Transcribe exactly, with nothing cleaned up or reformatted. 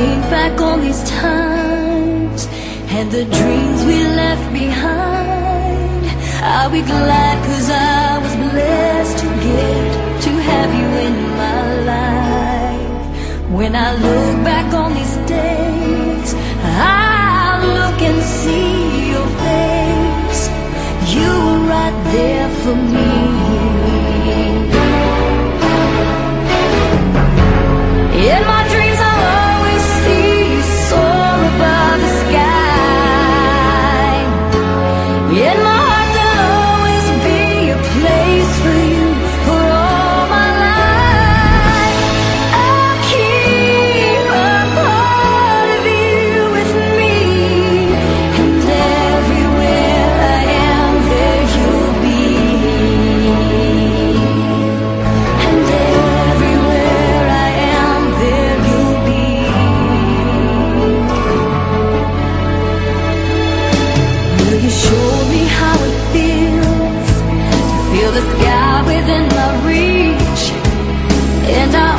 think back on these times and the dreams we left behind, I'll be glad 'cause I was blessed to get to have you in my life. When I look back on these days, I look and see your face. You were right there for me. In my dreams I'll always see you soar above the sky. In my heart there'll always be a place for you for all my life. I'll keep a part of you with me, and everywhere I am there you'll be. And everywhere I am there you'll be. Will you show me how it feels to feel the sky within my reach? And I